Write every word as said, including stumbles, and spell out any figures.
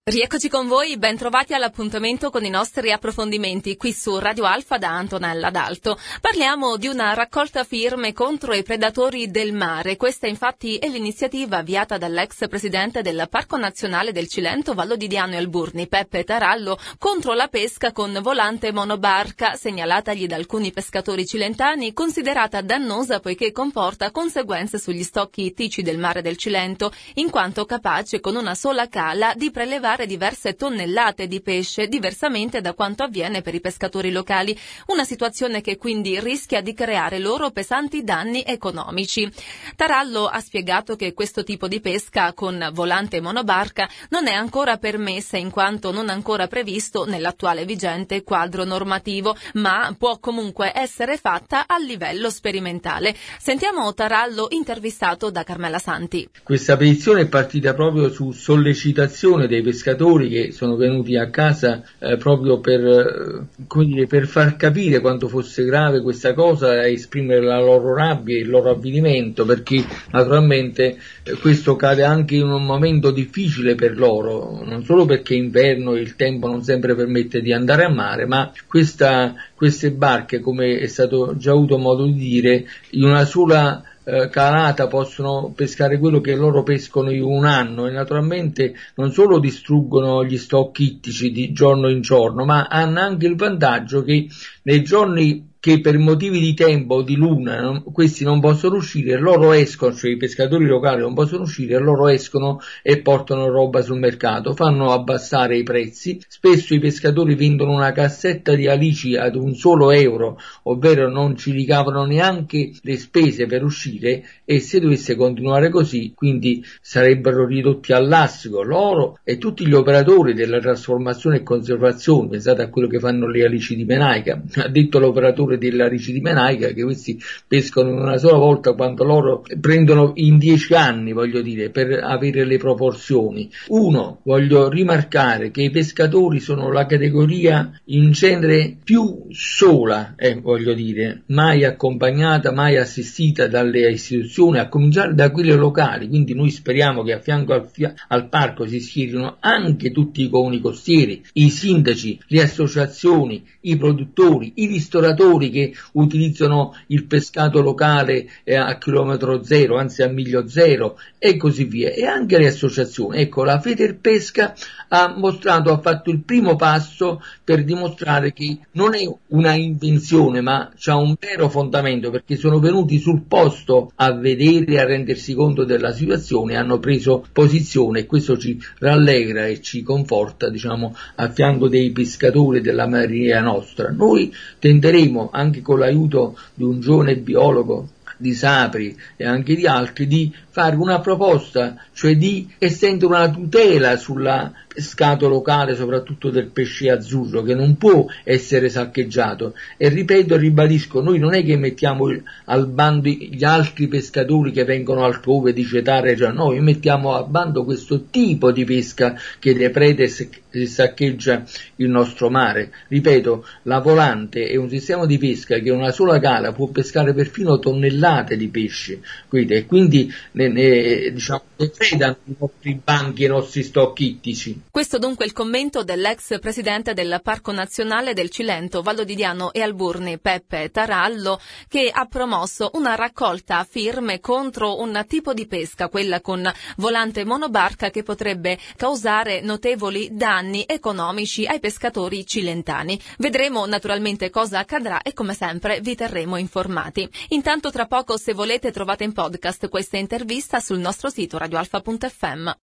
Rieccoci con voi, ben trovati all'appuntamento con i nostri approfondimenti qui su Radio Alfa da Antonella D'Alto. Parliamo di una raccolta firme contro i predatori del mare. Questa infatti è l'iniziativa avviata dall'ex presidente del Parco Nazionale del Cilento, Vallo di Diano e Alburni, Peppe Tarallo, contro la pesca con volante monobarca, segnalatagli da alcuni pescatori cilentani, considerata dannosa poiché comporta conseguenze sugli stocchi ittici del mare del Cilento, in quanto capace con una sola cala di prelevare diverse tonnellate di pesce, diversamente da quanto avviene per i pescatori locali, una situazione che quindi rischia di creare loro pesanti danni economici. Tarallo ha spiegato che questo tipo di pesca con volante monobarca non è ancora permessa in quanto non ancora previsto nell'attuale vigente quadro normativo, ma può comunque essere fatta a livello sperimentale. Sentiamo Tarallo intervistato da Carmela Santi. Questa petizione è partita proprio su sollecitazione dei pescatori che sono venuti a casa eh, proprio per, eh, come dire, per far capire quanto fosse grave questa cosa e esprimere la loro rabbia e il loro avvilimento, perché naturalmente eh, questo cade anche in un momento difficile per loro, non solo perché è inverno e il tempo non sempre permette di andare a mare, ma questa, queste barche, come è stato già avuto modo di dire, in una sola Eh, calata possono pescare quello che loro pescano in un anno e naturalmente non solo distruggono gli stock ittici di giorno in giorno, ma hanno anche il vantaggio che nei giorni che per motivi di tempo o di luna non, questi non possono uscire, loro escono, cioè i pescatori locali non possono uscire, loro escono e portano roba sul mercato, fanno abbassare i prezzi, spesso i pescatori vendono una cassetta di alici ad un solo euro, ovvero non ci ricavano neanche le spese per uscire, e se dovesse continuare così, quindi sarebbero ridotti all'assico loro e tutti gli operatori della trasformazione e conservazione. Pensate a quello che fanno le alici di menaica, ha detto l'operatore della alici di menaica che questi pescano in una sola volta quanto loro prendono in dieci anni, voglio dire, per avere le proporzioni. Uno, voglio rimarcare che i pescatori sono la categoria in genere più sola, eh, voglio dire, mai accompagnata, mai assistita dalle istituzioni, a cominciare da quelle locali, quindi noi speriamo che a fianco al, fia- al parco si schierino anche tutti i comuni costieri, i sindaci, le associazioni, i produttori, i ristoratori che utilizzano il pescato locale eh, a chilometro zero, anzi a miglio zero e così via, e anche le associazioni. Ecco, la Federpesca ha mostrato, ha fatto il primo passo per dimostrare che non è una invenzione, ma c'ha un vero fondamento, perché sono venuti sul posto a vedere, a rendersi conto della situazione, hanno preso posizione, e questo ci rallegra e ci conforta, diciamo, a fianco dei pescatori della Marina Nostra. Noi tenderemo, anche con l'aiuto di un giovane biologo di Sapri e anche di altri, di fare una proposta, cioè di estendere una tutela sulla pescato locale, soprattutto del pesce azzurro, che non può essere saccheggiato. E ripeto e ribadisco, noi non è che mettiamo al bando gli altri pescatori che vengono altrove di cetare, cioè noi mettiamo al bando questo tipo di pesca che depreda e saccheggia il nostro mare. Ripeto, la volante è un sistema di pesca che una sola cala può pescare perfino tonnellate di pesce, quindi, e quindi ne, ne, diciamo, depredano i nostri banchi e i nostri stock ittici. Questo dunque il commento dell'ex presidente del Parco Nazionale del Cilento, Vallo di Diano e Alburni, Peppe Tarallo, che ha promosso una raccolta a firme contro un tipo di pesca, quella con volante monobarca, che potrebbe causare notevoli danni economici ai pescatori cilentani. Vedremo naturalmente cosa accadrà e come sempre vi terremo informati. Intanto tra poco, se volete, trovate in podcast questa intervista sul nostro sito radioalfa punto effe emme.